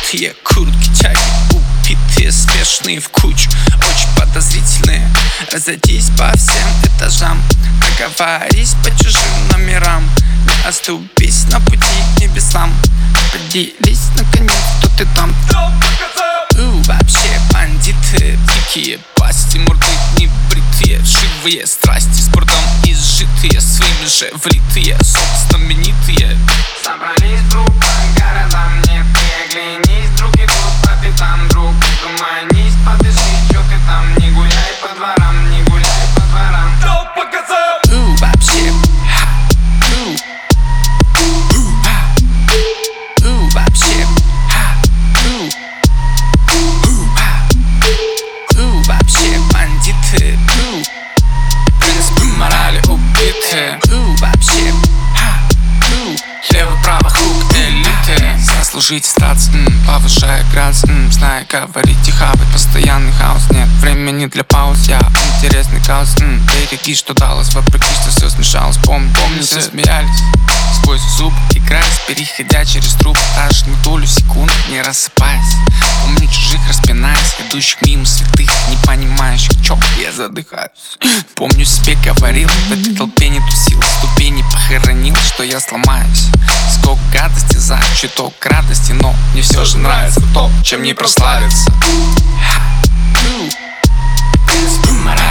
Сбитые куртки, тяги, убитые, спешные в кучу, очень подозрительные. Разойтись по всем этажам, договорись по чужим номерам. Не оступись на пути к небесам, поделись наконец, кто ты там. Вообще бандиты, дикие пасти, морды небритые, вшивые страсти, спортом изжитые, своими же влитые, собственно знаменитые. Собрались друг по городам, нет, не оглянись, друг идут по пятам, друг угомонись, подыши, чё ты там, не гуляй по дворам, не гуляй по дворам. Кто показал? Вообще вообще вообще бандиты, принципы морали убиты. Вообще лево-право хук элиты. Заслужить статус, повышая градус, зная говорить и хавать постоянный хаос. Нет времени для пауз, я интересный хаос. Береги, что далось, вопреки, что все смешалось. Помню, все смеялись сквозь зуб, играясь, переходя через труп. Аж на долю секунд не рассыпаясь. Помню чужих, распинаясь, идущих мимо святых, не понимающих, чё я задыхаюсь. Помню, себе говорил, в этой толпе не тусил, ступени похоронил, что я сломаюсь. Сколько гадости за чуток радости, но мне все же нравится то, чем не прославиться. Принципы морали